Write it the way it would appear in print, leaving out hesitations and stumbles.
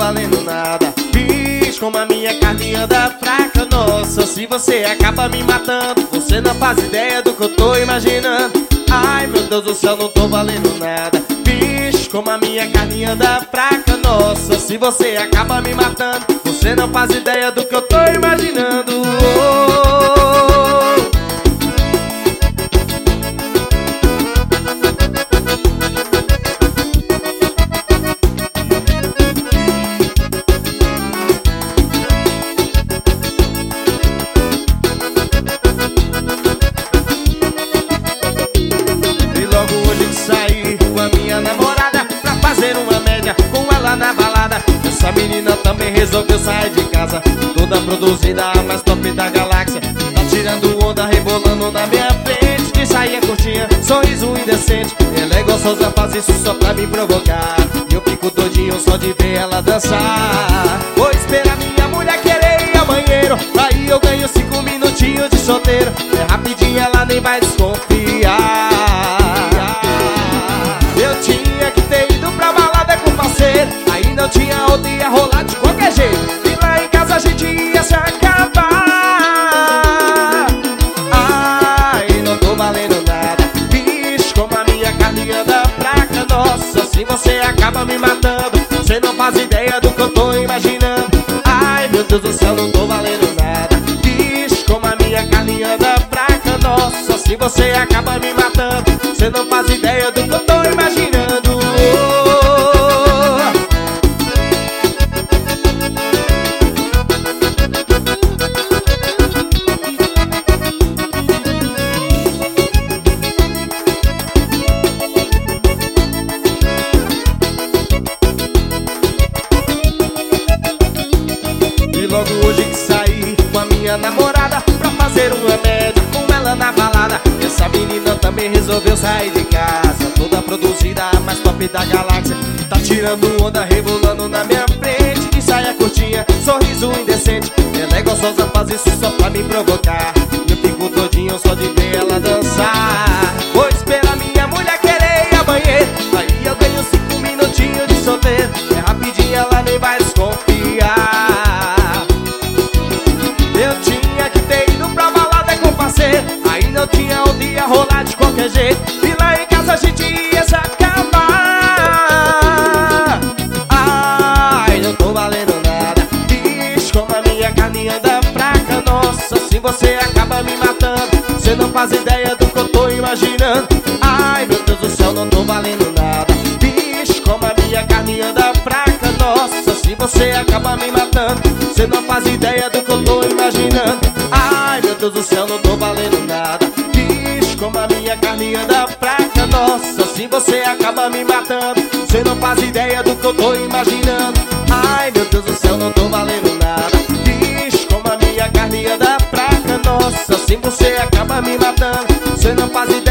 valendo nada. Bicho, como a minha carne anda fraca. Nossa, se você acaba me matando, você não faz ideia do que eu tô imaginando. Ai, meu Deus do céu, não tô valendo nada. Bicho, como a minha carne anda fraca. Nossa, se você acaba me matando, você não faz ideia do que eu tô imaginando. Saí com a minha namorada pra fazer uma média com ela na balada. Essa menina também resolveu sair de casa, toda produzida, a mais top da galáxia. Tá tirando onda, rebolando na minha frente, de saia curtinha, sorriso indecente. Ela é gostosa, faz isso só pra me provocar, e eu fico doidinho só de ver ela dançar. Vou esperar minha mulher querer ir ao banheiro, aí eu ganho 5 minutinhos de solteiro. É rapidinho, ela nem vai desconfiar. Eu tinha que ter ido pra balada com parceiro, aí não tinha outra, ia rolar de qualquer jeito. E lá em casa a gente ia se acabar. Ai, não tô valendo nada. Bicho, como a minha carne anda fraca. Nossa, se você acaba me matando, você não faz ideia do que eu tô imaginando. Ai, meu Deus do céu, não tô valendo nada. Bicho, como a minha carne anda fraca. Nossa, se você acaba me matando, você não faz ideia do que eu tô imaginando. E logo hoje que saí com a minha namorada pra fazer uma média com ela na balada. Essa menina também resolveu sair de casa, toda produzida, a mais top da galáxia. Tá tirando onda, rebolando na minha frente, de saia curtinha, sorriso indecente. Ela é gostosa, faz isso só pra me provocar, eu fico todinho só de ver ela dançar. Vou esperar minha mulher querer ir ao banheiro, aí eu ganho 5 minutinhos de solteiro. É rapidinho, ela nem vai desconfiar. Eu tinha que ter ido pra balada com parceiro, aí não tinha onde ia rolar de qualquer jeito. E lá em casa a gente ia se acabar. Ai, não tô valendo nada. Bicho, como a minha carne anda fraca. Nossa, se você acaba me matando, você não faz ideia do que eu tô imaginando. Ai, meu Deus do céu, não tô valendo nada. Bicho, como a minha carne anda fraca. Nossa, se você acaba me matando, você não faz ideia do que eu tô imaginando. Ai, meu Deus do céu, não tô valendo nada. Bicho, como a minha carne anda fraca. Nossa, se você acaba me matando, você não faz ideia do que eu tô imaginando. Ai, meu Deus do céu, não tô valendo nada. Bicho, como a minha carne anda fraca. Nossa, se você acaba me matando, você não faz ideia